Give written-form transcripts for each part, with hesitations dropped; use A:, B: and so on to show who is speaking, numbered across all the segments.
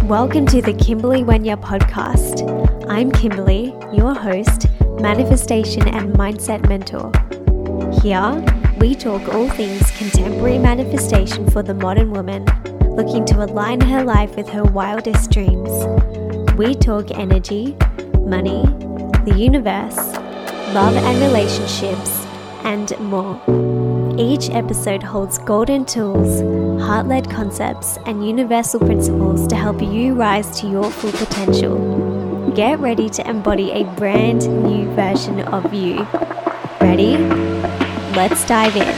A: Welcome to the Kimberly Wenya podcast. I'm Kimberly, your host, manifestation and mindset mentor. Here, we talk all things contemporary manifestation for the modern woman, looking to align her life with her wildest dreams. We talk energy, money, the universe, love and relationships, and more. Each episode holds golden tools, heart-led concepts, and universal principles to help you rise to your full potential. Get ready to embody a brand new version of you. Ready? Let's dive in.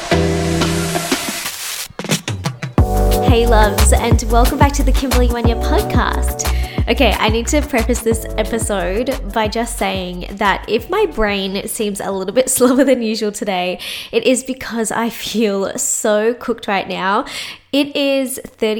A: Hey loves, and welcome back to the Kimberly Wenya podcast. Okay, I need to preface this episode by just saying that if my brain seems a little bit slower than usual today, it is because I feel so cooked right now. It is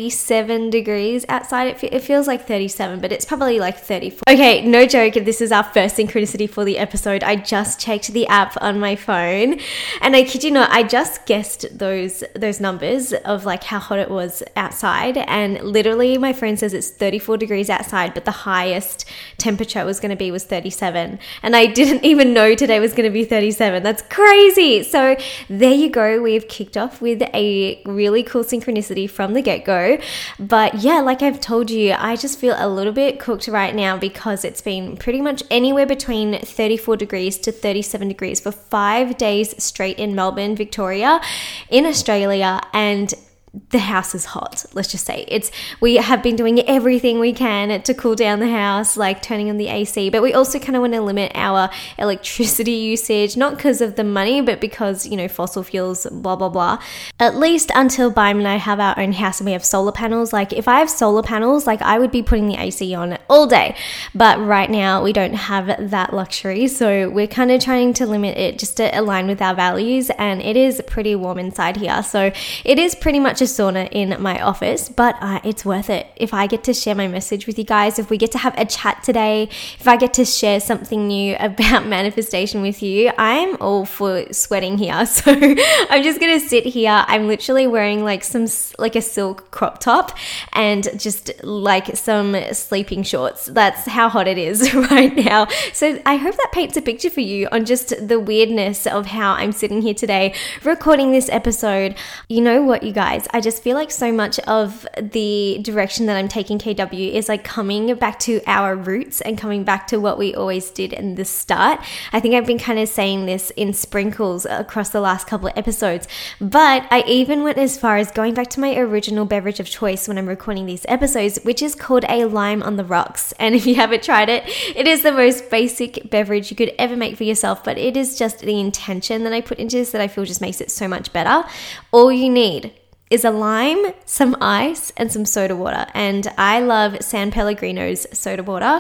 A: 37 degrees outside. It feels like 37, but it's probably like 34. Okay, no joke. This is our first synchronicity for the episode. I just checked the app on my phone, and I kid you not, I just guessed those numbers of like how hot it was outside. And literally, my phone says it's 34 degrees outside, but the highest temperature was going to be was 37. And I didn't even know today was going to be 37. That's crazy. So there you go. We've kicked off with a really cool synchronicity from the get-go. But yeah, like I've told you, I just feel a little bit cooked right now because it's been pretty much anywhere between 34 degrees to 37 degrees for 5 days straight in Melbourne, Victoria, in Australia, and the house is hot. Let's just say we have been doing everything we can to cool down the house, like turning on the AC, but we also kind of want to limit our electricity usage, not because of the money, but because, fossil fuels, blah, blah, blah. At least until Bime and I have our own house and we have solar panels. Like if I have solar panels, like I would be putting the AC on all day. But right now we don't have that luxury. So we're kind of trying to limit it just to align with our values. And it is pretty warm inside here. So it is pretty much a sauna in my office, but it's worth it. If I get to share my message with you guys, if we get to have a chat today, if I get to share something new about manifestation with you, I'm all for sweating here. So I'm just gonna sit here. I'm literally wearing like a silk crop top and just like some sleeping shorts. That's how hot it is right now. So I hope that paints a picture for you on just the weirdness of how I'm sitting here today recording this episode. You know what, you guys, I just feel like so much of the direction that I'm taking KW is like coming back to our roots and coming back to what we always did in the start. I think I've been kind of saying this in sprinkles across the last couple of episodes, but I even went as far as going back to my original beverage of choice when I'm recording these episodes, which is called a lime on the rocks. And if you haven't tried it, it is the most basic beverage you could ever make for yourself, but it is just the intention that I put into this that I feel just makes it so much better. All you need is a lime, some ice, and some soda water. And I love San Pellegrino's soda water.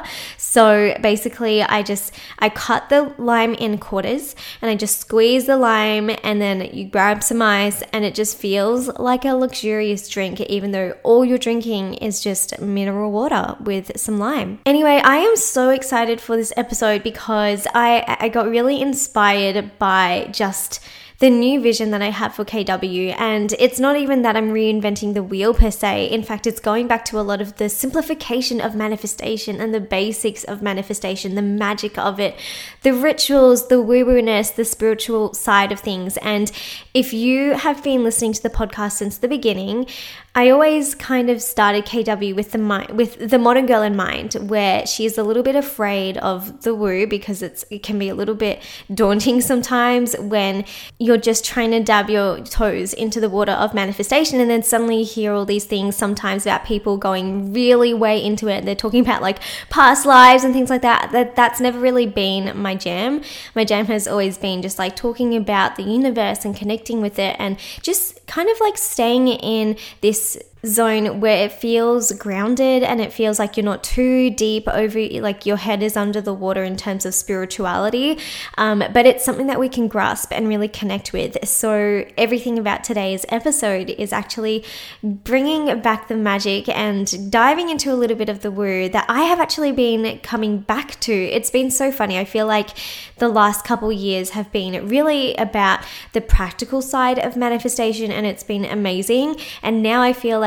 A: So basically I cut the lime in quarters and I just squeeze the lime, and then you grab some ice, and it just feels like a luxurious drink, even though all you're drinking is just mineral water with some lime. Anyway, I am so excited for this episode because I got really inspired by just the new vision that I have for KW. And it's not even that I'm reinventing the wheel per se. In fact, it's going back to a lot of the simplification of manifestation and the basics of manifestation, the magic of it, the rituals, the woo-woo-ness, the spiritual side of things. And if you have been listening to the podcast since the beginning, I always kind of started KW with the modern girl in mind, where she's a little bit afraid of the woo because it can be a little bit daunting sometimes when you're just trying to dab your toes into the water of manifestation, and then suddenly you hear all these things sometimes about people going really way into it. They're talking about like past lives and things like that. That's never really been my jam. My jam has always been just like talking about the universe and connecting with it, and just kind of like staying in this zone where it feels grounded and it feels like you're not too deep over, like your head is under the water in terms of spirituality, but it's something that we can grasp and really connect with. So everything about today's episode is actually bringing back the magic and diving into a little bit of the woo that I have actually been coming back to. It's been so funny. I feel like the last couple years have been really about the practical side of manifestation, and it's been amazing. And now I feel like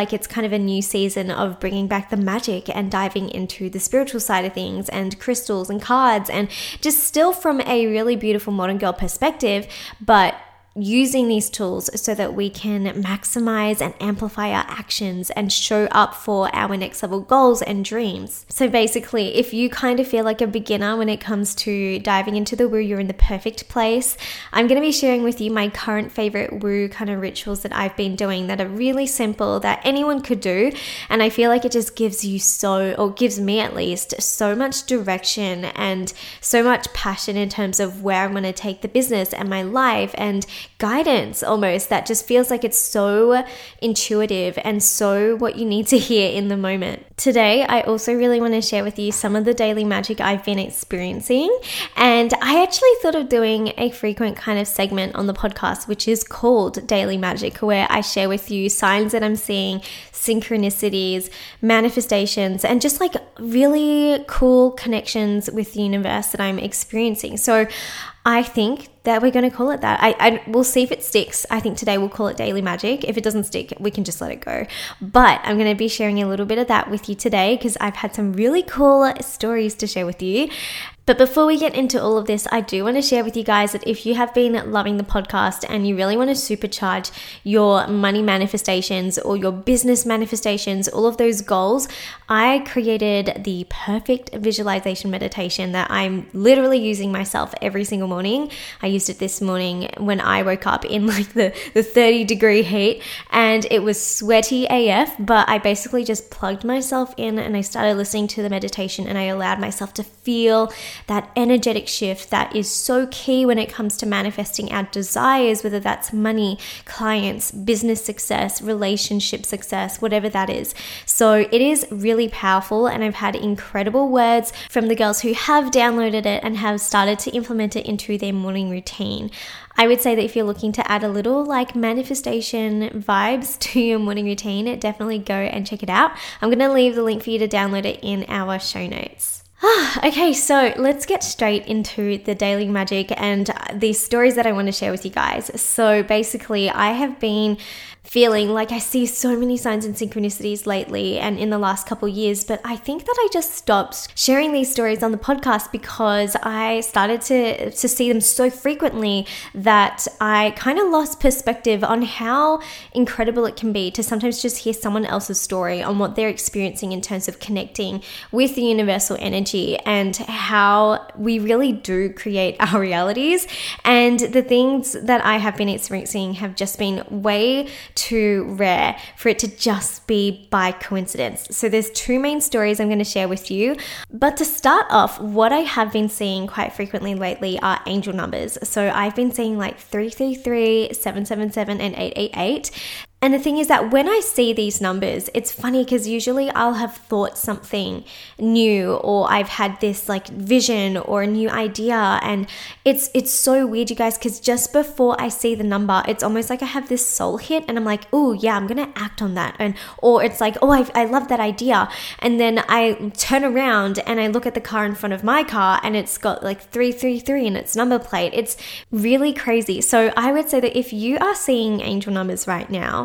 A: like it's kind of a new season of bringing back the magic and diving into the spiritual side of things and crystals and cards, and just still from a really beautiful modern girl perspective, but using these tools so that we can maximize and amplify our actions and show up for our next level goals and dreams. So basically, if you kind of feel like a beginner when it comes to diving into the woo, you're in the perfect place. I'm going to be sharing with you my current favorite woo kind of rituals that I've been doing that are really simple, that anyone could do. And I feel like it just gives you gives me at least, so much direction and so much passion in terms of where I'm going to take the business and my life, and guidance almost that just feels like it's so intuitive and so what you need to hear in the moment. Today, I also really want to share with you some of the daily magic I've been experiencing. And I actually thought of doing a frequent kind of segment on the podcast, which is called Daily Magic, where I share with you signs that I'm seeing, synchronicities, manifestations, and just like really cool connections with the universe that I'm experiencing. So I think that we're going to call it that. We'll see if it sticks. I think today we'll call it Daily Magic. If it doesn't stick, we can just let it go. But I'm going to be sharing a little bit of that with you today because I've had some really cool stories to share with you. But before we get into all of this, I do want to share with you guys that if you have been loving the podcast and you really want to supercharge your money manifestations or your business manifestations, all of those goals, I created the perfect visualization meditation that I'm literally using myself every single morning. I used it this morning when I woke up in like the 30-degree heat, and it was sweaty AF, but I basically just plugged myself in and I started listening to the meditation, and I allowed myself to feel that energetic shift that is so key when it comes to manifesting our desires, whether that's money, clients, business success, relationship success, whatever that is. So it is really powerful, and I've had incredible words from the girls who have downloaded it and have started to implement it into their morning routine. I would say that if you're looking to add a little like manifestation vibes to your morning routine, definitely go and check it out. I'm going to leave the link for you to download it in our show notes. Okay, so let's get straight into the daily magic and these stories that I want to share with you guys. So basically, I have been feeling like I see so many signs and synchronicities lately and in the last couple years, but I think that I just stopped sharing these stories on the podcast because I started to see them so frequently that I kind of lost perspective on how incredible it can be to sometimes just hear someone else's story on what they're experiencing in terms of connecting with the universal energy and how we really do create our realities. And the things that I have been experiencing have just been way too rare for it to just be by coincidence. So there's two main stories I'm going to share with you. But to start off, what I have been seeing quite frequently lately are angel numbers. So I've been seeing like 333, 777, and 888. And the thing is that when I see these numbers, it's funny because usually I'll have thought something new, or I've had this like vision or a new idea, and it's so weird, you guys, because just before I see the number, it's almost like I have this soul hit and I'm like, oh yeah, I'm gonna act on that, or it's like, oh, I love that idea, and then I turn around and I look at the car in front of my car and it's got like 333 in its number plate. It's really crazy. So I would say that if you are seeing angel numbers right now,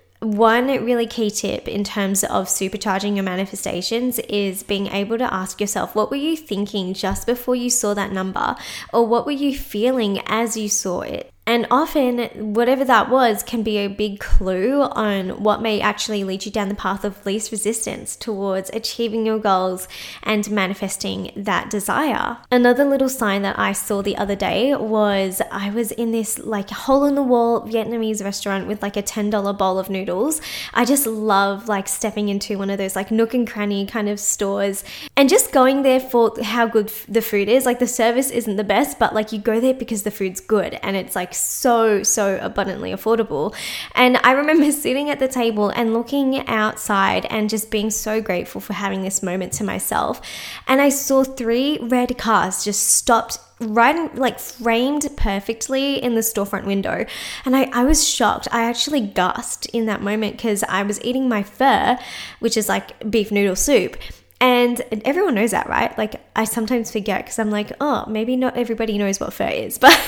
A: one really key tip in terms of supercharging your manifestations is being able to ask yourself, what were you thinking just before you saw that number? Or what were you feeling as you saw it? And often, whatever that was can be a big clue on what may actually lead you down the path of least resistance towards achieving your goals and manifesting that desire. Another little sign that I saw the other day was I was in this like hole-in-the-wall Vietnamese restaurant with like a $10 bowl of noodles. I just love like stepping into one of those like nook and cranny kind of stores and just going there for how good the food is. Like the service isn't the best, but like you go there because the food's good and it's like so abundantly affordable. And I remember sitting at the table and looking outside and just being so grateful for having this moment to myself. And I saw 3 red cars just stopped right, like framed perfectly in the storefront window. And I was shocked. I actually gasped in that moment because I was eating my pho, which is like beef noodle soup. And everyone knows that, right? Like I sometimes forget because I'm like, oh, maybe not everybody knows what fur is, but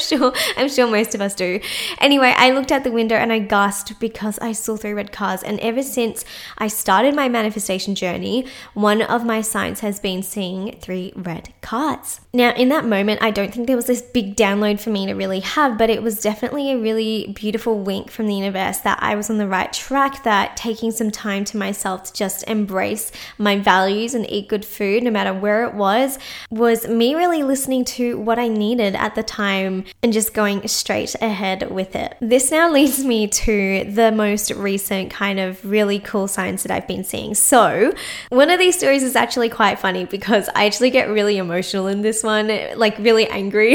A: I'm sure most of us do. Anyway, I looked out the window and I gasped because I saw 3 red cars. And ever since I started my manifestation journey, one of my signs has been seeing 3 red cars. Now, in that moment, I don't think there was this big download for me to really have, but it was definitely a really beautiful wink from the universe that I was on the right track, that taking some time to myself to just embrace my values and eat good food, no matter where it was me really listening to what I needed at the time and just going straight ahead with it. This now leads me to the most recent kind of really cool signs that I've been seeing. So one of these stories is actually quite funny because I actually get really emotional in this one, like really angry,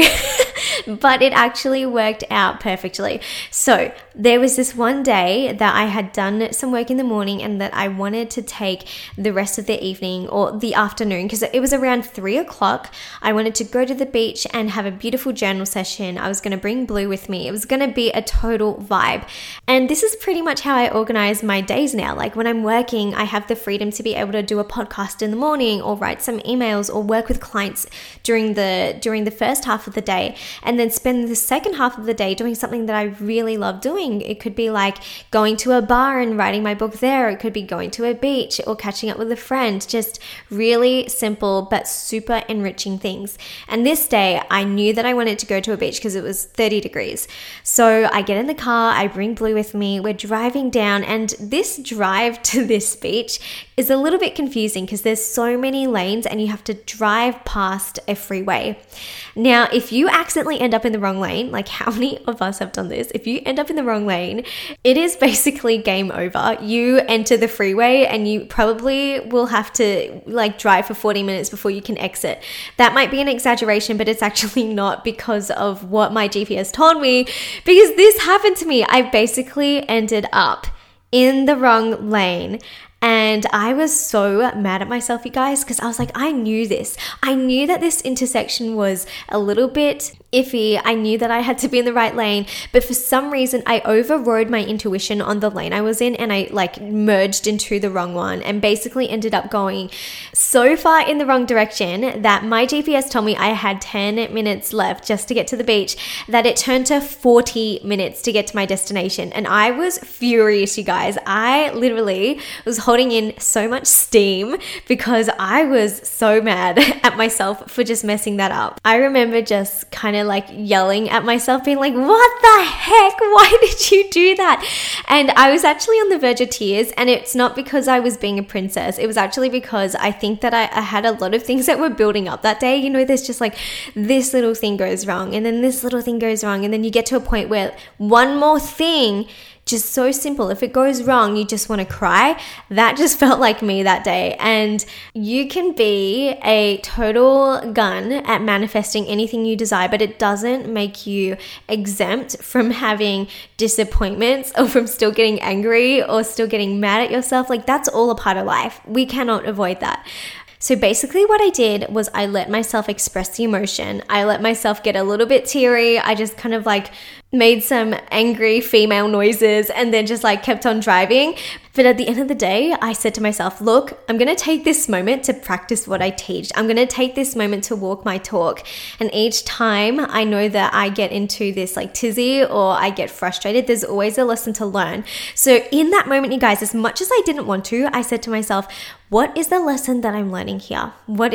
A: but it actually worked out perfectly. So there was this one day that I had done some work in the morning and that I wanted to take the rest of the evening or the afternoon, because it was around 3 o'clock. I wanted to go to the beach and have a beautiful journal session. I was going to bring Blue with me. It was going to be a total vibe. And this is pretty much how I organize my days now. Like when I'm working, I have the freedom to be able to do a podcast in the morning or write some emails or work with clients during the first half of the day, and then spend the second half of the day doing something that I really love doing. It could be like going to a bar and writing my book there. It could be going to a beach or catching up with a friend. Just really simple but super enriching things. And this day I knew that I wanted to go to a beach because it was 30 degrees. So I get in the car, I bring Blue with me, we're driving down, and this drive to this beach is a little bit confusing because there's so many lanes and you have to drive past a freeway. Now, if you accidentally end up in the wrong lane, like how many of us have done this? If you end up in the wrong lane, it is basically game over. You enter the freeway and you probably will have to like drive for 40 minutes before you can exit. That might be an exaggeration, but it's actually not because of what my GPS told me, because this happened to me. I basically ended up in the wrong lane. And I was so mad at myself, you guys, because I was like, I knew this. I knew that this intersection was a little bit iffy. I knew that I had to be in the right lane, but for some reason I overrode my intuition on the lane I was in and I like merged into the wrong one and basically ended up going so far in the wrong direction that my GPS told me I had 10 minutes left just to get to the beach, that it turned to 40 minutes to get to my destination. And I was furious, you guys. I literally was holding in so much steam because I was so mad at myself for just messing that up. I remember just kind of like yelling at myself, being like, what the heck? Why did you do that? And I was actually on the verge of tears, and it's not because I was being a princess. It was actually because I think that I had a lot of things that were building up that day. You know, there's just like this little thing goes wrong, and then this little thing goes wrong, and then you get to a point where one more thing, just so simple, if it goes wrong, you just want to cry. That just felt like me that day. And you can be a total gun at manifesting anything you desire, but it doesn't make you exempt from having disappointments or from still getting angry or still getting mad at yourself. Like, that's all a part of life. We cannot avoid that. So basically what I did was I let myself express the emotion. I let myself get a little bit teary. I just kind of like made some angry female noises and then just like kept on driving. But at the end of the day, I said to myself, look, I'm going to take this moment to practice what I teach. I'm going to take this moment to walk my talk. And each time I know that I get into this like tizzy or I get frustrated, there's always a lesson to learn. So in that moment, you guys, as much as I didn't want to, I said to myself, what is the lesson that I'm learning here?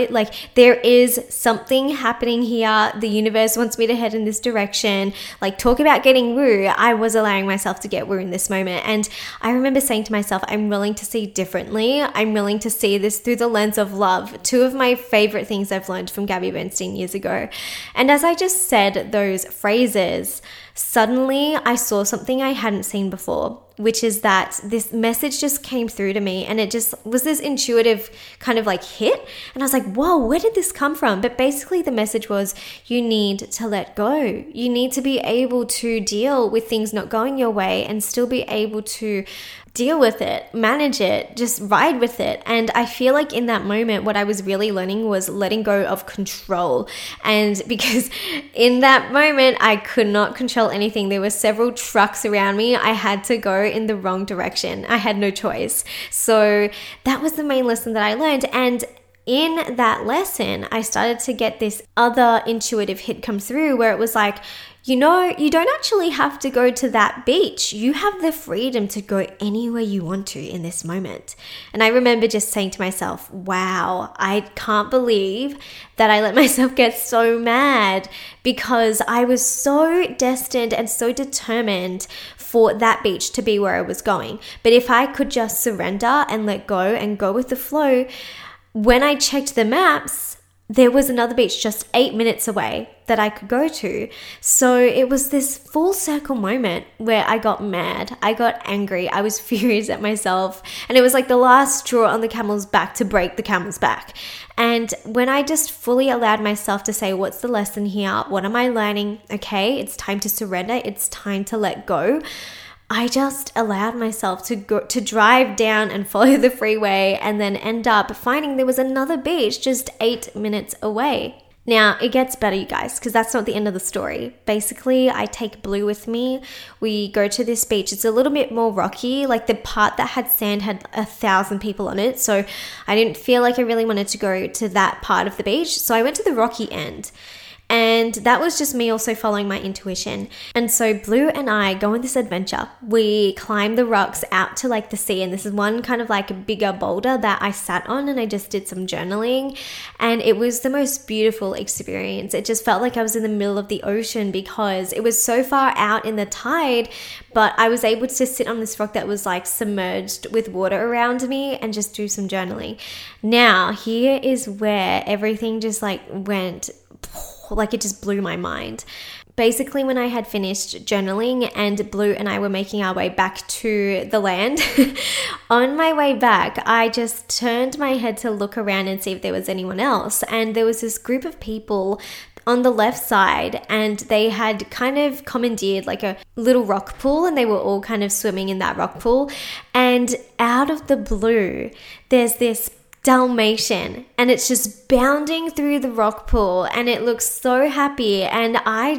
A: There is something happening here. The universe wants me to head in this direction. Like, talk about getting woo. I was allowing myself to get woo in this moment. And I remember saying to myself, I'm willing to see differently. I'm willing to see this through the lens of love. Two of my favorite things I've learned from Gabby Bernstein years ago. And as I just said those phrases, suddenly I saw something I hadn't seen before, which is that this message just came through to me, and it just was this intuitive kind of like hit. And I was like, whoa, where did this come from? But basically the message was, you need to let go. You need to be able to deal with things not going your way and still be able to deal with it, manage it, just ride with it. And I feel like in that moment, what I was really learning was letting go of control. And because in that moment, I could not control anything. There were several trucks around me. I had to go in the wrong direction. I had no choice. So that was the main lesson that I learned. And in that lesson, I started to get this other intuitive hit come through where it was like, you don't actually have to go to that beach. You have the freedom to go anywhere you want to in this moment. And I remember just saying to myself, wow, I can't believe that I let myself get so mad because I was so destined and so determined for that beach to be where I was going. But if I could just surrender and let go and go with the flow, when I checked the maps, there was another beach just 8 minutes away that I could go to. So it was this full circle moment where I got mad, I got angry, I was furious at myself, and it was like the last straw on the camel's back to break the camel's back. And when I just fully allowed myself to say, what's the lesson here? What am I learning? Okay, it's time to surrender. It's time to let go. I just allowed myself to drive down and follow the freeway and then end up finding there was another beach just 8 minutes away. Now, it gets better, you guys, because that's not the end of the story. Basically, I take Blue with me. We go to this beach. It's a little bit more rocky. Like the part that had sand had 1,000 people on it. So I didn't feel like I really wanted to go to that part of the beach. So I went to the rocky end. And that was just me also following my intuition. And so Blue and I go on this adventure. We climb the rocks out to like the sea. And this is one kind of like a bigger boulder that I sat on and I just did some journaling. And it was the most beautiful experience. It just felt like I was in the middle of the ocean because it was so far out in the tide, but I was able to sit on this rock that was like submerged with water around me and just do some journaling. Now, here is where everything just like went, like it just blew my mind. Basically, when I had finished journaling and Blue and I were making our way back to the land, on my way back, I just turned my head to look around and see if there was anyone else. And there was this group of people on the left side, and they had kind of commandeered like a little rock pool, and they were all kind of swimming in that rock pool. And out of the blue, there's this Dalmatian, and it's just bounding through the rock pool, and it looks so happy, and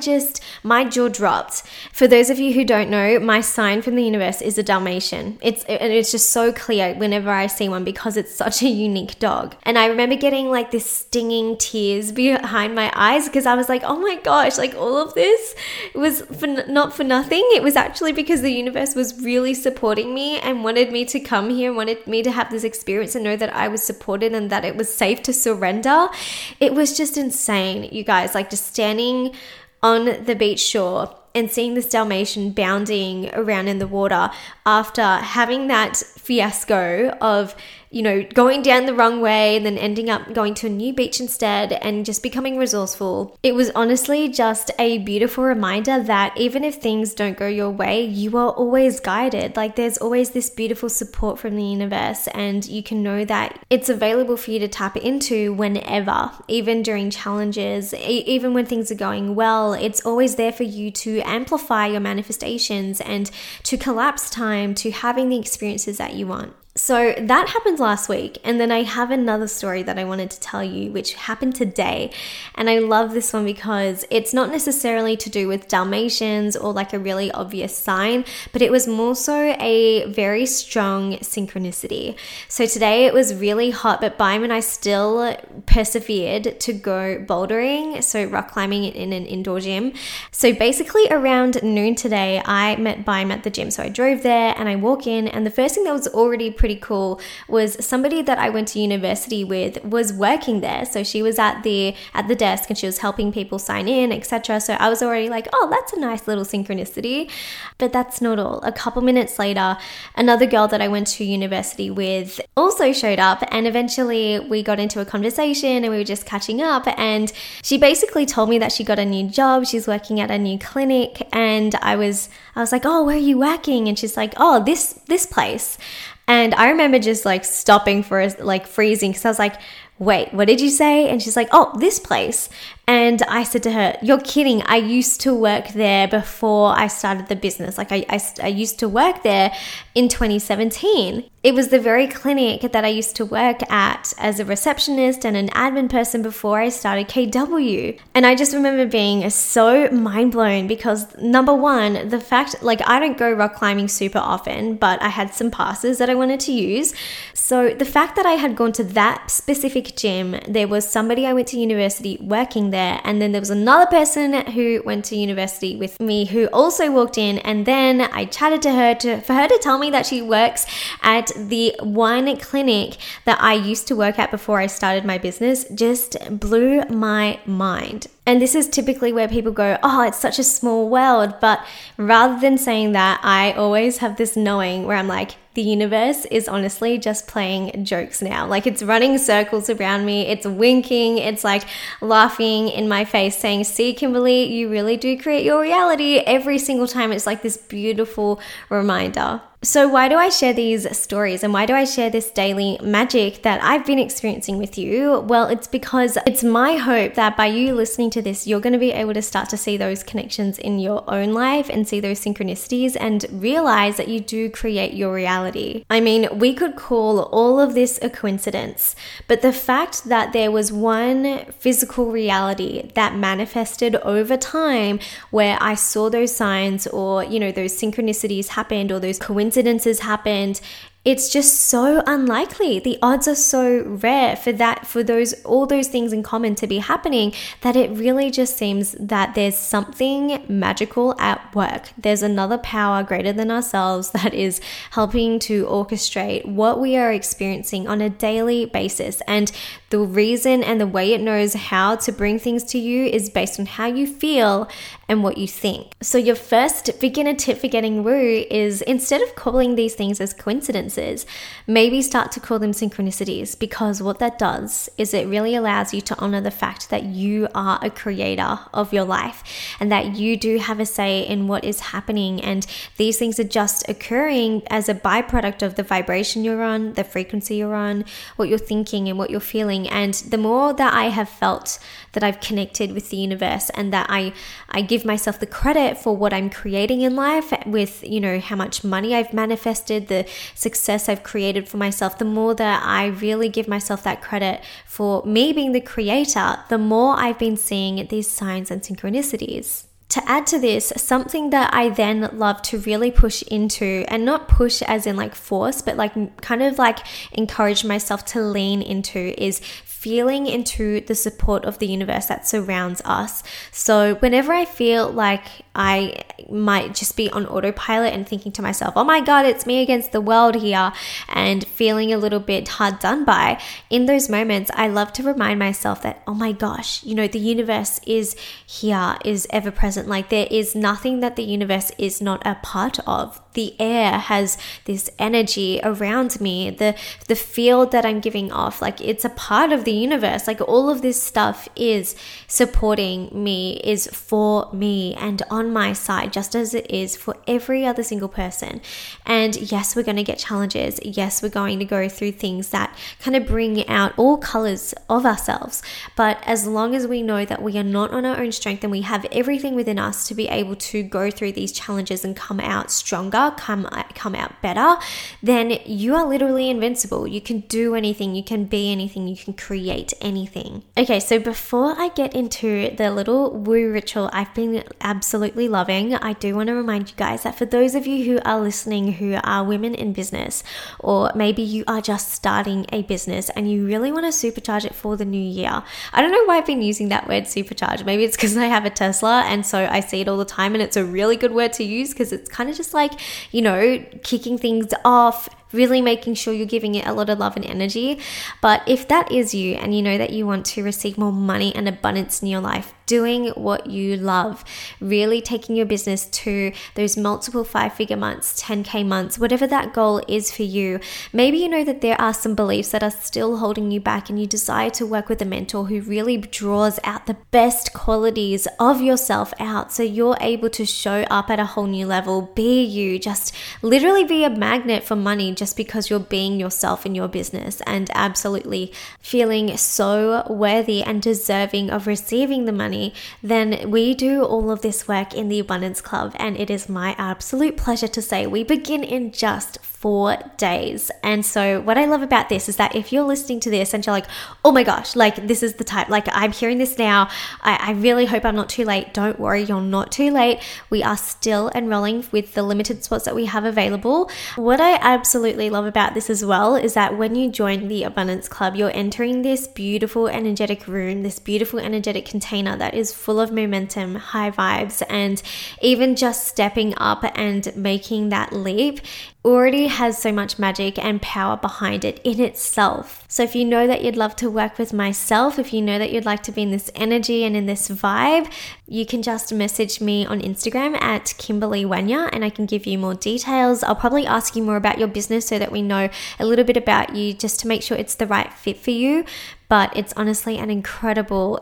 A: my jaw dropped. For those of you who don't know, my sign from the universe is a Dalmatian. It's just so clear whenever I see one because it's such a unique dog. And I remember getting like this stinging tears behind my eyes because I was like, oh my gosh, like all of this was not for nothing. It was actually because the universe was really supporting me and wanted me to come here, wanted me to have this experience and know that I was supported and that it was safe to surrender. It was just insane, you guys, like just standing on the beach shore and seeing this Dalmatian bounding around in the water after having that fiasco of, going down the wrong way and then ending up going to a new beach instead and just becoming resourceful. It was honestly just a beautiful reminder that even if things don't go your way, you are always guided. Like there's always this beautiful support from the universe, and you can know that it's available for you to tap into whenever, even during challenges, even when things are going well. It's always there for you to amplify your manifestations and to collapse time to having the experiences that you want. So that happened last week, and then I have another story that I wanted to tell you which happened today, and I love this one because it's not necessarily to do with Dalmatians or like a really obvious sign, but it was more so a very strong synchronicity. So today it was really hot, but Baim and I still persevered to go bouldering, so rock climbing in an indoor gym. So basically around noon today, I met Baim at the gym. So I drove there and I walk in, and the first thing that was already pretty cool was somebody that I went to university with was working there. So she was at the desk and she was helping people sign in, etc. So I was already like, oh, that's a nice little synchronicity. But that's not all. A couple minutes later, another girl that I went to university with also showed up, and eventually we got into a conversation and we were just catching up, and she basically told me that she got a new job. She's working at a new clinic, and I was like, oh, where are you working? And she's like, oh, this place. And I remember just like stopping for like freezing because I was like, wait, what did you say? And she's like, oh, this place. And I said to her, "You're kidding. I used to work there before I started the business. Like I used to work there in 2017. It was the very clinic that I used to work at as a receptionist and an admin person before I started KW." And I just remember being so mind blown because number one, the fact, like, I don't go rock climbing super often, but I had some passes that I wanted to use. So the fact that I had gone to that specific gym, there was somebody I went to university working there, and then there was another person who went to university with me who also walked in, and then I chatted to her for her to tell me that she works at the one clinic that I used to work at before I started my business just blew my mind. And this is typically where people go, "Oh, it's such a small world." But rather than saying that, I always have this knowing where I'm like, the universe is honestly just playing jokes now. Like, it's running circles around me. It's winking. It's like laughing in my face saying, "See, Kimberly, you really do create your reality." Every single time it's like this beautiful reminder. So why do I share these stories and why do I share this daily magic that I've been experiencing with you? Well, it's because it's my hope that by you listening to this, you're going to be able to start to see those connections in your own life and see those synchronicities and realize that you do create your reality. I mean, we could call all of this a coincidence, but the fact that there was one physical reality that manifested over time where I saw those signs or, those synchronicities happened or those coincidences happened, it's just so unlikely. The odds are so rare for all those things in common to be happening that it really just seems that there's something magical at work. There's another power greater than ourselves that is helping to orchestrate what we are experiencing on a daily basis. And the reason and the way it knows how to bring things to you is based on how you feel and what you think. So your first beginner tip for getting woo is, instead of calling these things as coincidences, maybe start to call them synchronicities, because what that does is it really allows you to honor the fact that you are a creator of your life and that you do have a say in what is happening, and these things are just occurring as a byproduct of the vibration you're on, the frequency you're on, what you're thinking and what you're feeling. And the more that I have felt that I've connected with the universe and that I give myself the credit for what I'm creating in life with, how much money I've manifested, the success I've created for myself, the more that I really give myself that credit for me being the creator, the more I've been seeing these signs and synchronicities. To add to this, something that I then love to really push into, and not push as in like force, but like kind of like encourage myself to lean into, is feeling into the support of the universe that surrounds us. So whenever I feel like I might just be on autopilot and thinking to myself, "Oh my God, it's me against the world here," and feeling a little bit hard done by, in those moments, I love to remind myself that, oh my gosh, the universe is here, is ever present. Like, there is nothing that the universe is not a part of. The air has this energy around me, the field that I'm giving off, like, it's a part of the universe. Like, all of this stuff is supporting me, is for me and on my side, just as it is for every other single person. And yes, we're going to get challenges. Yes, we're going to go through things that kind of bring out all colors of ourselves. But as long as we know that we are not on our own strength and we have everything within us to be able to go through these challenges and come out stronger, come out better, then you are literally invincible. You can do anything, you can be anything, you can create anything. Okay, so before I get into the little woo ritual I've been absolutely loving, I do want to remind you guys that for those of you who are listening who are women in business, or maybe you are just starting a business and you really want to supercharge it for the new year. I don't know why I've been using that word supercharge. Maybe it's because I have a Tesla and so I see it all the time, and it's a really good word to use because it's kind of just like, kicking things off, really making sure you're giving it a lot of love and energy. But if that is you and you know that you want to receive more money and abundance in your life, doing what you love, really taking your business to those multiple 5-figure months, 10K months, whatever that goal is for you. Maybe you know that there are some beliefs that are still holding you back and you desire to work with a mentor who really draws out the best qualities of yourself out so you're able to show up at a whole new level, be you, just literally be a magnet for money just because you're being yourself in your business and absolutely feeling so worthy and deserving of receiving the money. Then we do all of this work in the Abundance Club, and it is my absolute pleasure to say we begin in just 4 days. And so what I love about this is that if you're listening to this and you're like, oh my gosh, like this is the type, like I'm hearing this now, I really hope I'm not too late. Don't worry, you're not too late. We are still enrolling with the limited spots that we have available. What I absolutely love about this as well is that when you join the Abundance Club, you're entering this beautiful energetic room, this beautiful energetic container that is full of momentum, high vibes, and even just stepping up and making that leap already has so much magic and power behind it in itself. So if you know that you'd love to work with myself, if you know that you'd like to be in this energy and in this vibe, you can just message me on Instagram at Kimberly Wenya and I can give you more details. I'll probably ask you more about your business so that we know a little bit about you just to make sure it's the right fit for you. But it's honestly an incredible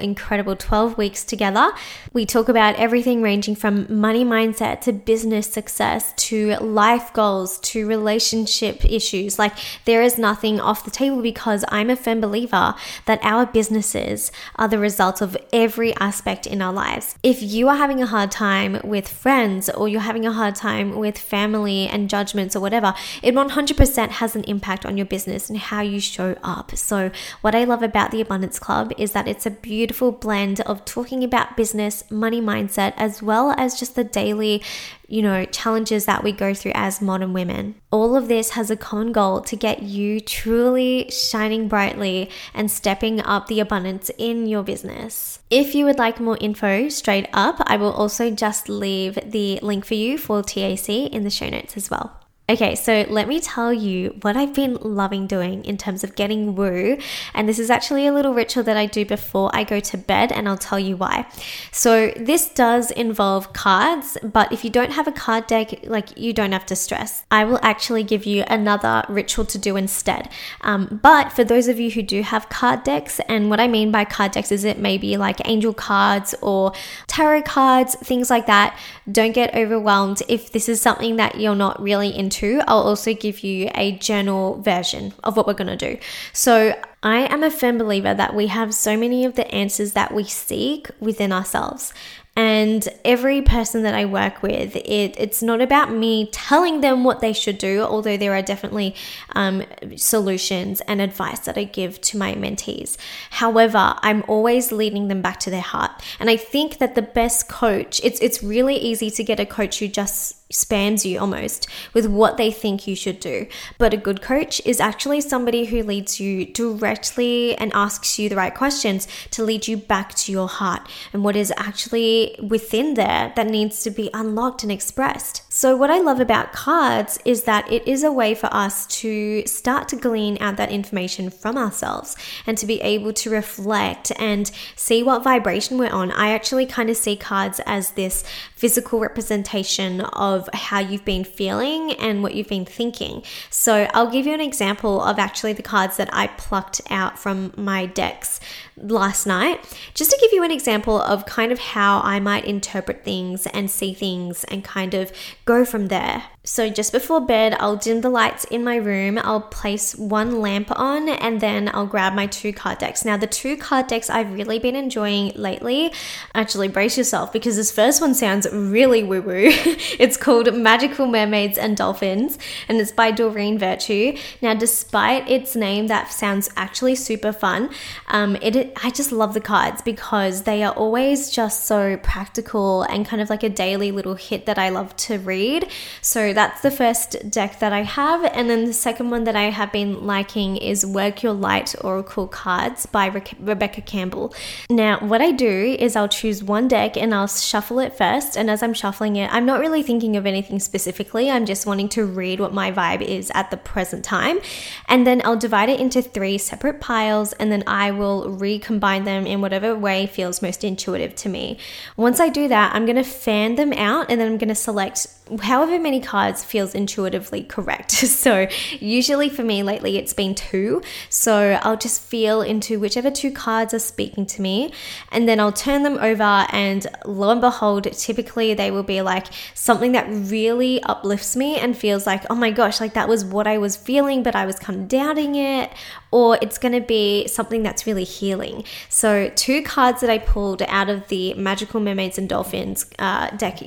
A: 12 weeks together. We talk about everything ranging from money mindset to business success to life goals to relationship issues. Like there is nothing off the table because I'm a firm believer that our businesses are the result of every aspect in our lives. If you are having a hard time with friends or you're having a hard time with family and judgments or whatever, it 100% has an impact on your business and how you show up. So what I love about the Abundance Club is that it's a beautiful blend of talking about business, money mindset, as well as just the daily, challenges that we go through as modern women. All of this has a common goal to get you truly shining brightly and stepping up the abundance in your business. If you would like more info straight up, I will also just leave the link for you for TAC in the show notes as well. Okay, so let me tell you what I've been loving doing in terms of getting woo. And this is actually a little ritual that I do before I go to bed, and I'll tell you why. So this does involve cards, but if you don't have a card deck, you don't have to stress. I will actually give you another ritual to do instead. But for those of you who do have card decks, and what I mean by card decks is it may be like angel cards or tarot cards, things like that. Don't get overwhelmed. If this is something that you're not really into, I'll also give you a journal version of what we're going to do. So I am a firm believer that we have so many of the answers that we seek within ourselves. And every person that I work with, it's not about me telling them what they should do, although there are definitely solutions and advice that I give to my mentees. However, I'm always leading them back to their heart. And I think that the best coach, it's really easy to get a coach who just spams you almost with what they think you should do. But a good coach is actually somebody who leads you directly and asks you the right questions to lead you back to your heart and what is actually within there that needs to be unlocked and expressed. So what I love about cards is that it is a way for us to start to glean out that information from ourselves and to be able to reflect and see what vibration we're on. I actually kind of see cards as this physical representation of how you've been feeling and what you've been thinking. So I'll give you an example of actually the cards that I plucked out from my decks last night, just to give you an example of kind of how I might interpret things and see things and kind of go from there. So just before bed, I'll dim the lights in my room, I'll place one lamp on, and then I'll grab my 2 card decks. Now, the 2 card decks I've really been enjoying lately, actually brace yourself because this first one sounds really woo-woo. It's called Magical Mermaids and Dolphins, and it's by Doreen Virtue. Now, despite its name, that sounds actually super fun. I just love the cards because they are always just so practical and kind of like a daily little hit that I love to read. So that's the first deck that I have. And then the second one that I have been liking is Work Your Light Oracle Cards by Rebecca Campbell. Now, what I do is I'll choose one deck and I'll shuffle it first. And as I'm shuffling it, I'm not really thinking of anything specifically. I'm just wanting to read what my vibe is at the present time. And then I'll divide it into 3 separate piles, and then I will recombine them in whatever way feels most intuitive to me. Once I do that, I'm going to fan them out, and then I'm going to select however many cards feels intuitively correct. So usually for me lately it's been 2. So I'll just feel into whichever 2 cards are speaking to me, and then I'll turn them over, and lo and behold, typically they will be like something that really uplifts me and feels like, oh my gosh, like that was what I was feeling, but I was kind of doubting it. Or it's going to be something that's really healing. So 2 cards that I pulled out of the Magical Mermaids and Dolphins deck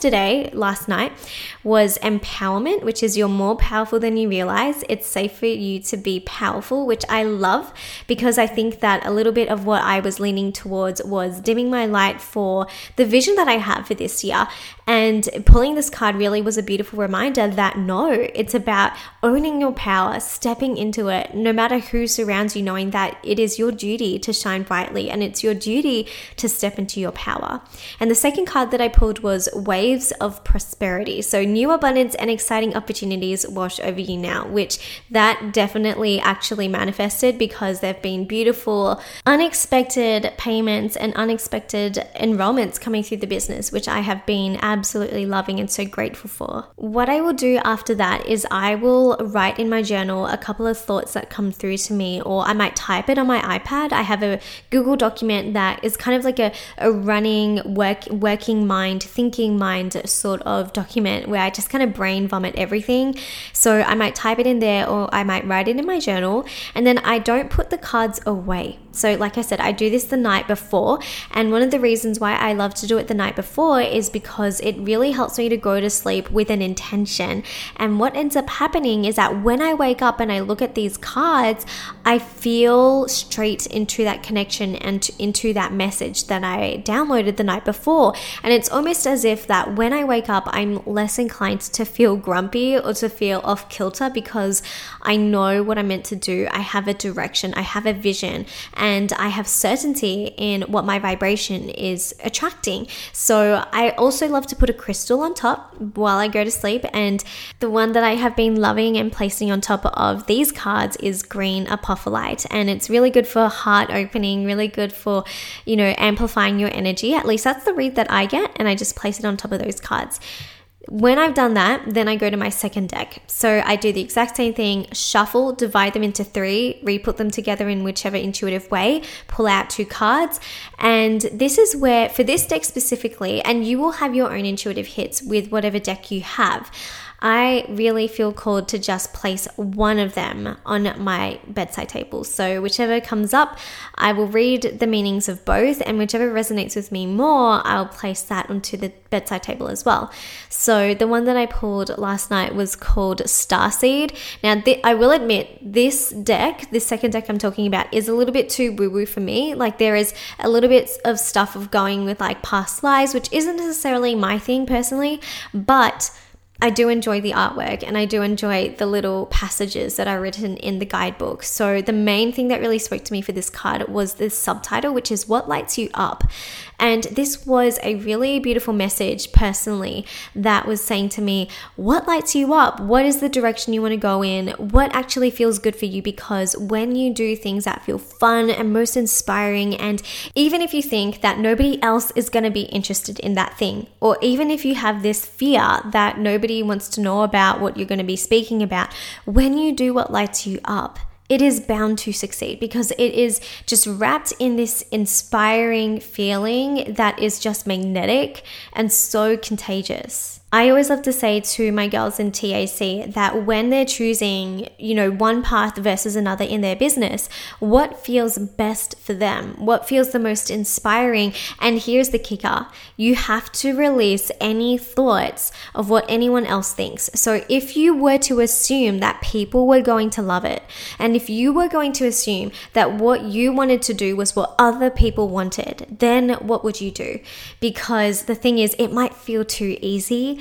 A: last night, was Empowerment, which is you're more powerful than you realize. It's safe for you to be powerful, which I love, because I think that a little bit of what I was leaning towards was dimming my light for the vision that I have for this year. And pulling this card really was a beautiful reminder that no, it's about owning your power, stepping into it, no matter who surrounds you, knowing that it is your duty to shine brightly and it's your duty to step into your power. And the second card that I pulled was Waves of Prosperity. So new abundance and exciting opportunities wash over you now, which that definitely actually manifested, because there've been beautiful, unexpected payments and unexpected enrollments coming through the business, which I have been absolutely loving and so grateful for. What I will do after that is I will write in my journal a couple of thoughts that come through to me, or I might type it on my iPad. I have a Google document that is kind of like a running working mind, thinking mind sort of document where I just kind of brain vomit everything. So I might type it in there, or I might write it in my journal, and then I don't put the cards away. So like I said, I do this the night before, and one of the reasons why I love to do it the night before is because it really helps me to go to sleep with an intention. And what ends up happening is that when I wake up and I look at these cards, I feel straight into that connection and into that message that I downloaded the night before. And it's almost as if that when I wake up, I'm less inclined to feel grumpy or to feel off kilter, because I know what I'm meant to do. I have a direction, I have a vision, and I have certainty in what my vibration is attracting. So I also love to put a crystal on top while I go to sleep, and the one that I have been loving and placing on top of these cards is green apophyllite, and it's really good for heart opening, really good for, amplifying your energy. At least that's the read that I get, and I just place it on top of those cards. When I've done that, then I go to my second deck. So I do the exact same thing, shuffle, divide them into 3, re-put them together in whichever intuitive way, pull out 2 cards. And this is where, for this deck specifically, and you will have your own intuitive hits with whatever deck you have, I really feel called to just place one of them on my bedside table. So whichever comes up, I will read the meanings of both, and whichever resonates with me more, I'll place that onto the bedside table as well. So the one that I pulled last night was called Starseed. Now, I will admit, this second deck I'm talking about, is a little bit too woo-woo for me. Like, there is a little bit of stuff of going with like past lives, which isn't necessarily my thing personally, but I do enjoy the artwork, and I do enjoy the little passages that are written in the guidebook. So the main thing that really spoke to me for this card was this subtitle, which is What Lights You Up? And this was a really beautiful message personally that was saying to me, what lights you up? What is the direction you want to go in? What actually feels good for you? Because when you do things that feel fun and most inspiring, and even if you think that nobody else is going to be interested in that thing, or even if you have this fear that nobody wants to know about what you're going to be speaking about, when you do what lights you up, it is bound to succeed, because it is just wrapped in this inspiring feeling that is just magnetic and so contagious. I always love to say to my girls in TAC that when they're choosing, one path versus another in their business, what feels best for them, what feels the most inspiring. And here's the kicker: you have to release any thoughts of what anyone else thinks. So if you were to assume that people were going to love it, and if you were going to assume that what you wanted to do was what other people wanted, then what would you do? Because the thing is, it might feel too easy.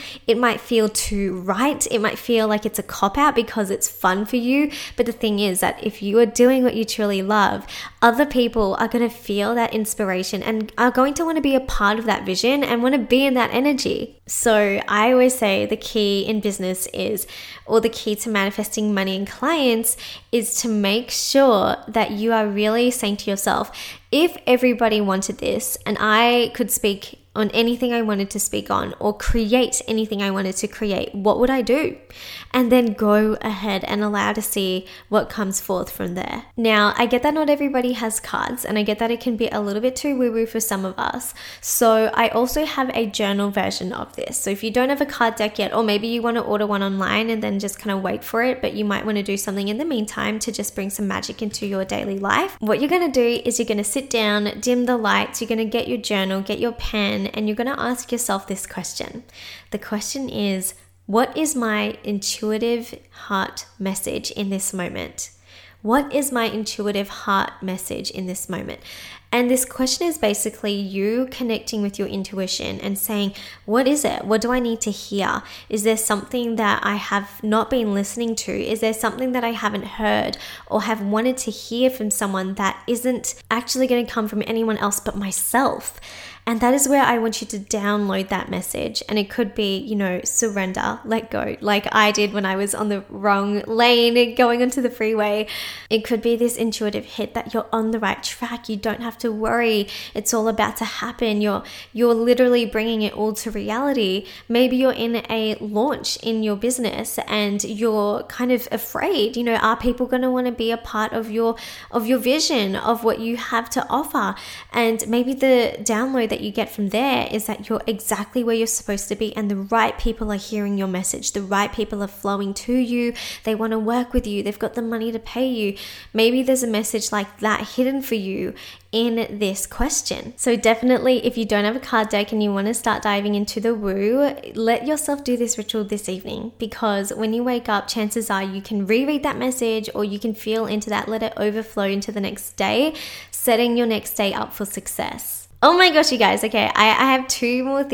A: It might feel too right. It might feel like it's a cop-out because it's fun for you. But the thing is that if you are doing what you truly love, other people are going to feel that inspiration and are going to want to be a part of that vision and want to be in that energy. So I always say the key in business is, or the key to manifesting money and clients is to make sure that you are really saying to yourself, if everybody wanted this and I could speak on anything I wanted to speak on or create anything I wanted to create, what would I do? And then go ahead and allow to see what comes forth from there. Now, I get that not everybody has cards, and I get that it can be a little bit too woo-woo for some of us. So I also have a journal version of this. So if you don't have a card deck yet, or maybe you want to order one online and then just kind of wait for it, but you might want to do something in the meantime to just bring some magic into your daily life, what you're going to do is you're going to sit down, dim the lights, you're going to get your journal, get your pen, and you're going to ask yourself this question. The question is, what is my intuitive heart message in this moment? What is my intuitive heart message in this moment? And this question is basically you connecting with your intuition and saying, what is it? What do I need to hear? Is there something that I have not been listening to? Is there something that I haven't heard or have wanted to hear from someone that isn't actually going to come from anyone else but myself? And that is where I want you to download that message. And it could be, surrender, let go, like I did when I was on the wrong lane going onto the freeway. It could be this intuitive hit that you're on the right track. You don't have to worry. It's all about to happen. You're literally bringing it all to reality. Maybe you're in a launch in your business and you're kind of afraid, are people going to want to be a part of your vision, of what you have to offer? And maybe the download that you get from there is that you're exactly where you're supposed to be and the right people are hearing your message. The right people are flowing to you. They want to work with you. They've got the money to pay you. Maybe there's a message like that hidden for you in this question. So definitely, if you don't have a card deck and you want to start diving into the woo, let yourself do this ritual this evening, because when you wake up, chances are you can reread that message or you can feel into that, let it overflow into the next day, setting your next day up for success. Oh my gosh, you guys. Okay, I have two more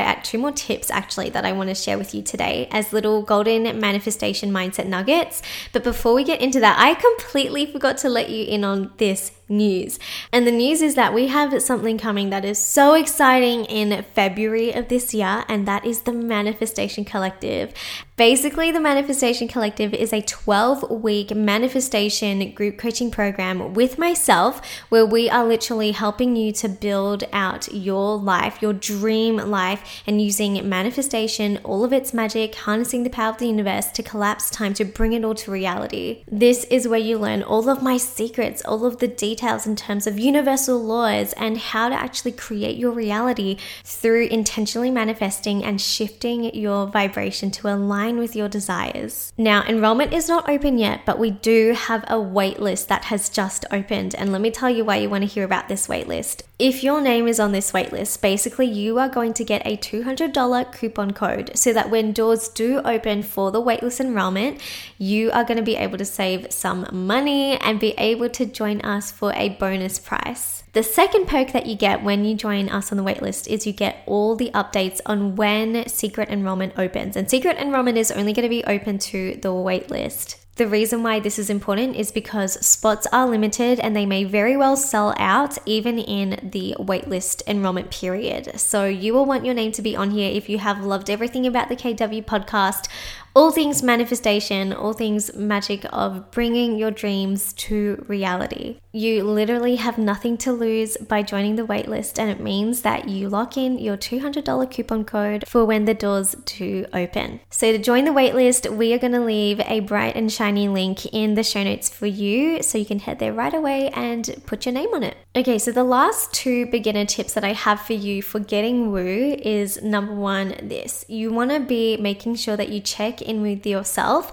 A: tips actually that I want to share with you today as little golden manifestation mindset nuggets. But before we get into that, I completely forgot to let you in on this news. And the news is that we have something coming that is so exciting in February of this year, and that is the Manifestation Collective. Basically, the Manifestation Collective is a 12-week manifestation group coaching program with myself where we are literally helping you to build out your life, your dream life, and using manifestation, all of its magic, harnessing the power of the universe to collapse time to bring it all to reality. This is where you learn all of my secrets, all of the details in terms of universal laws and how to actually create your reality through intentionally manifesting and shifting your vibration to align with your desires. Now, enrollment is not open yet, but we do have a wait list that has just opened. And let me tell you why you want to hear about this wait list. If your name is on this wait list, basically you are going to get a $200 coupon code so that when doors do open for the waitlist enrollment, you are going to be able to save some money and be able to join us for a bonus price. The second perk that you get when you join us on the waitlist is you get all the updates on when secret enrollment opens. And secret enrollment is only going to be open to the waitlist. The reason why this is important is because spots are limited and they may very well sell out even in the waitlist enrollment period. So you will want your name to be on here if you have loved everything about the KW podcast, all things manifestation, all things magic of bringing your dreams to reality. You literally have nothing to lose by joining the waitlist, and it means that you lock in your $200 coupon code for when the doors do open. So to join the waitlist, we are going to leave a bright and shiny link in the show notes for you, so you can head there right away and put your name on it. Okay, so the last two beginner tips that I have for you for getting woo is number one, this. You want to be making sure that you check in with yourself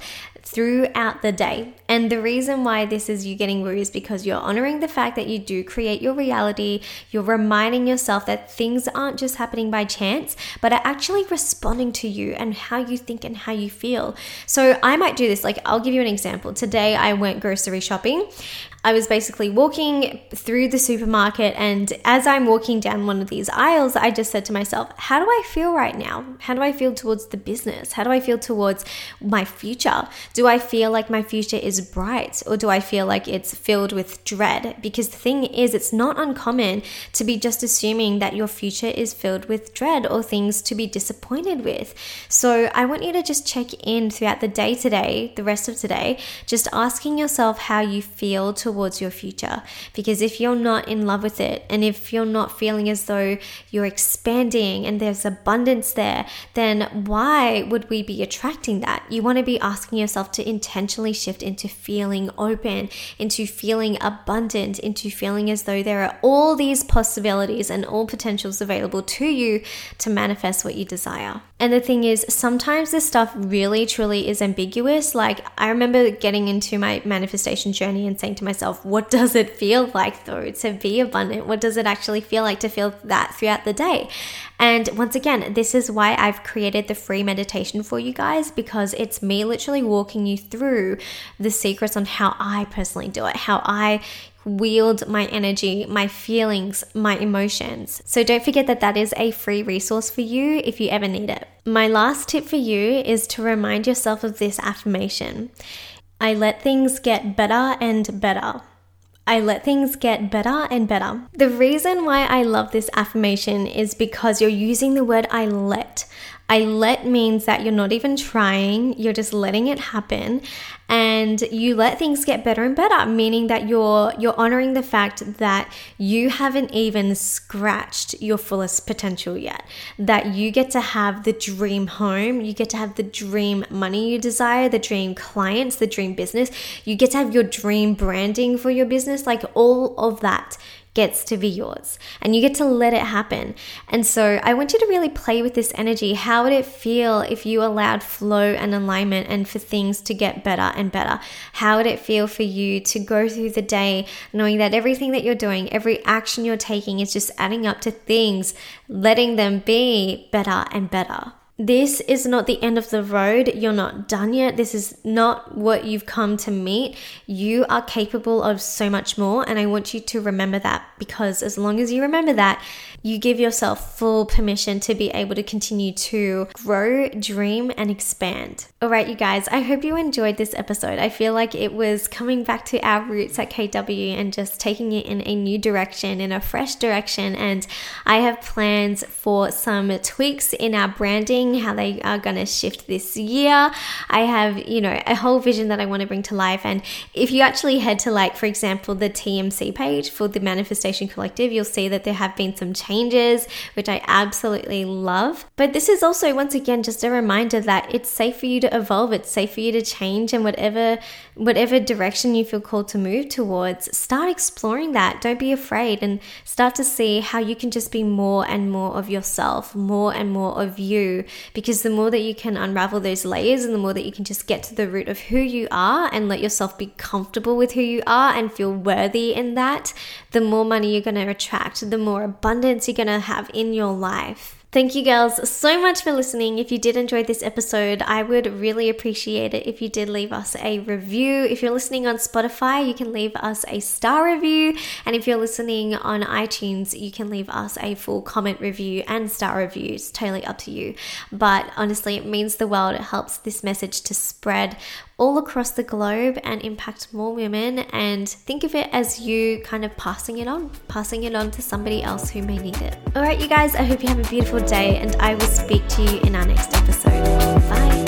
A: throughout the day. And the reason why this is you getting woo is because you're honoring the fact that you do create your reality. You're reminding yourself that things aren't just happening by chance, but are actually responding to you and how you think and how you feel. So I might do this, like I'll give you an example. Today I went grocery shopping. I was basically walking through the supermarket, and as I'm walking down one of these aisles, I just said to myself, how do I feel right now? How do I feel towards the business? How do I feel towards my future? Do I feel like my future is bright, or do I feel like it's filled with dread? Because the thing is, it's not uncommon to be just assuming that your future is filled with dread or things to be disappointed with. So I want you to just check in throughout the day today, the rest of today, just asking yourself how you feel towards your future. Because if you're not in love with it, and if you're not feeling as though you're expanding and there's abundance there, then why would we be attracting that? You want to be asking yourself to intentionally shift into feeling open, into feeling abundant, into feeling as though there are all these possibilities and all potentials available to you to manifest what you desire. And the thing is, sometimes this stuff really truly is ambiguous. Like I remember getting into my manifestation journey and saying to myself, what does it feel like though to be abundant? What does it actually feel like to feel that throughout the day? And once again, this is why I've created the free meditation for you guys, because it's me literally walking you through the secrets on how I personally do it, how I wield my energy, my feelings, my emotions. So don't forget that that is a free resource for you if you ever need it. My last tip for you is to remind yourself of this affirmation. I let things get better and better. I let things get better and better. The reason why I love this affirmation is because you're using the word I let. I let means that you're not even trying, you're just letting it happen, and you let things get better and better, meaning that you're honoring the fact that you haven't even scratched your fullest potential yet, that you get to have the dream home, you get to have the dream money you desire, the dream clients, the dream business, you get to have your dream branding for your business, like all of that gets to be yours and you get to let it happen. And so I want you to really play with this energy. How would it feel if you allowed flow and alignment and for things to get better and better? How would it feel for you to go through the day knowing that everything that you're doing, every action you're taking is just adding up to things, letting them be better and better? This is not the end of the road. You're not done yet. This is not what you've come to meet. You are capable of so much more. And I want you to remember that, because as long as you remember that, you give yourself full permission to be able to continue to grow, dream, and expand. All right, you guys, I hope you enjoyed this episode. I feel like it was coming back to our roots at KW and just taking it in a new direction, in a fresh direction. And I have plans for some tweaks in our branding, how they are going to shift this year. I have, a whole vision that I want to bring to life. And if you actually head to, for example, the TMC page for the Manifestation Collective, you'll see that there have been some changes, which I absolutely love. But this is also, once again, just a reminder that it's safe for you to evolve. It's safe for you to change, and whatever direction you feel called to move towards, start exploring that. Don't be afraid, and start to see how you can just be more and more of yourself, more and more of you. Because the more that you can unravel those layers, and the more that you can just get to the root of who you are and let yourself be comfortable with who you are and feel worthy in that, the more money you're going to attract, the more abundance you're going to have in your life. Thank you girls so much for listening. If you did enjoy this episode, I would really appreciate it if you did leave us a review. If you're listening on Spotify, you can leave us a star review. And if you're listening on iTunes, you can leave us a full comment review and star review. It's totally up to you. But honestly, it means the world. It helps this message to spread all across the globe and impact more women. And think of it as you kind of passing it on to somebody else who may need it. All right, you guys, I hope you have a beautiful day, and I will speak to you in our next episode. Bye.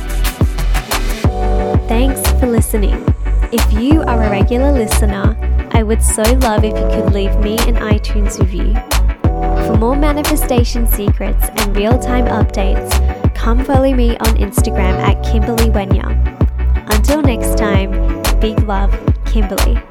A: Thanks for listening. If you are a regular listener, I would so love if you could leave me an iTunes review. For more manifestation secrets and real-time updates, come follow me on Instagram at Kimberly Wenya. Until next time, big love, Kimberly.